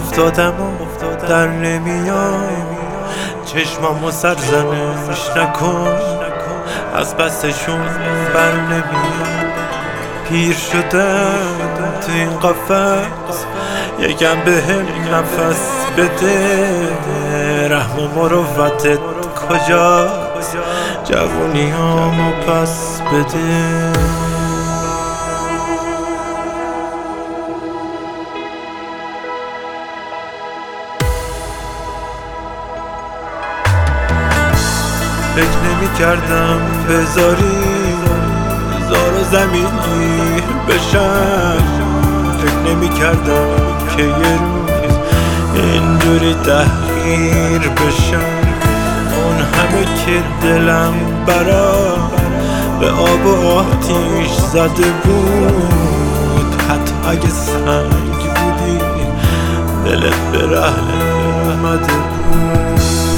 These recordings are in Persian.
افتادم و در نمیام، چشمامو سرزنش نکن، از پسشون بر نمیام. پیر شدم تو این قفس، یکم بهم نفس بده. رحم و مروتت کجاست؟ جوونیامو پس بده. فکر نمی کردم بذاری زار و زمینی بشم، فکر نمی کردم که یه روز اینجوری تحقیر بشم. اون همه که دلم برا به آب و آتیش زده بود، حتی اگه سنگ بودی دلت به رحم اومده بود.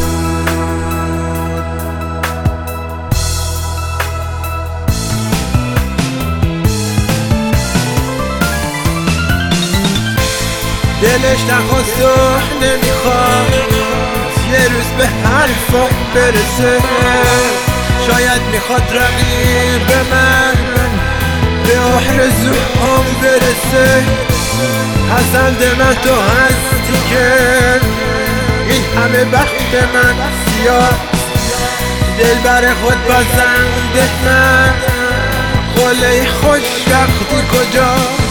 دلش نخواست و نمیخواد یه روز به حرفم برسه، شاید میخواد رقیب من به آرزوهام برسه. پسند من تو هستی که این همه بخت من سیاه، دلبر خود بازنده من، قله خوشبختی کجاست؟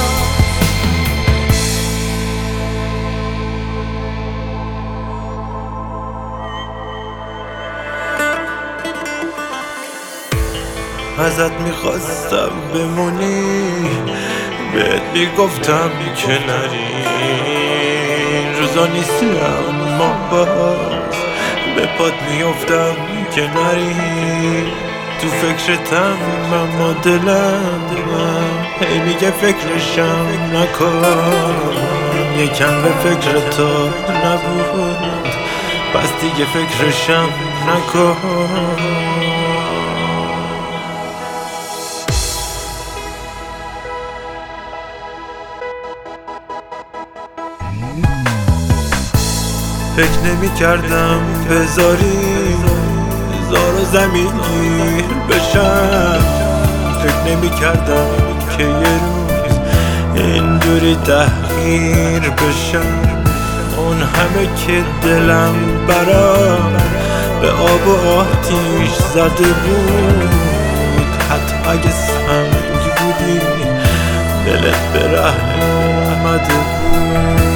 ازت میخواستم بمونی، بهت میگفتم که نری. روزا نیستی اما باز به پات میافتم که نری. تو فکرتم اما دلم هی میگه فکرشم نکن. یکم به فکر تو نبود، پس دیگه فکرشم نکن. فکر نمی کردم بذاری زار و زمینی بشم، فکر نمی کردم که یه روز اینجوری تحقیر بشم. اون همه که دلم برا به آب و آتیش زده بود، حتی اگه سنگ بودی دلت به رحم اومده بود.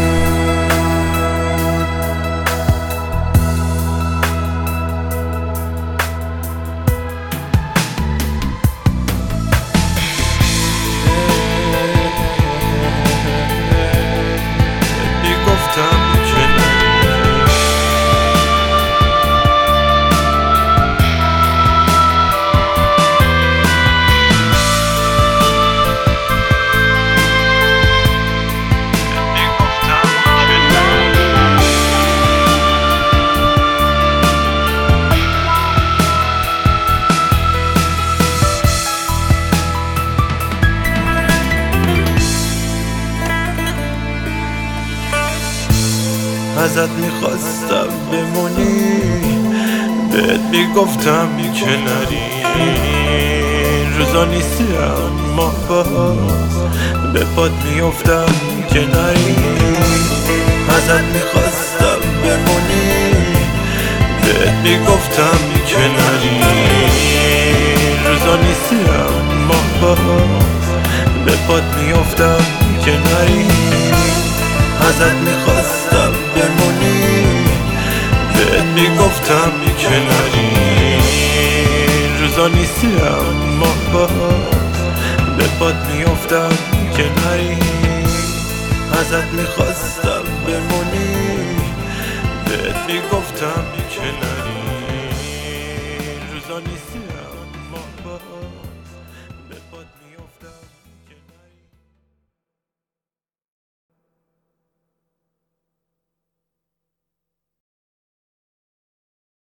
ازت میخواستم بمونی، بهت میگفتم که نری. روزا نیستی اما باز به پات میافتم که نری. ازت میخواستم بمونی، بهت میگفتم که نری. روزا نیستی اما باز به پات میافتم که نری. ازت میخواستم بمونی، بهت میگفتم که نری. روزا نیستی اما باز به پات میافتم که نری. ازت میخواستم بمونی، بهت میگفتم که نری. روزا نیستی اما باز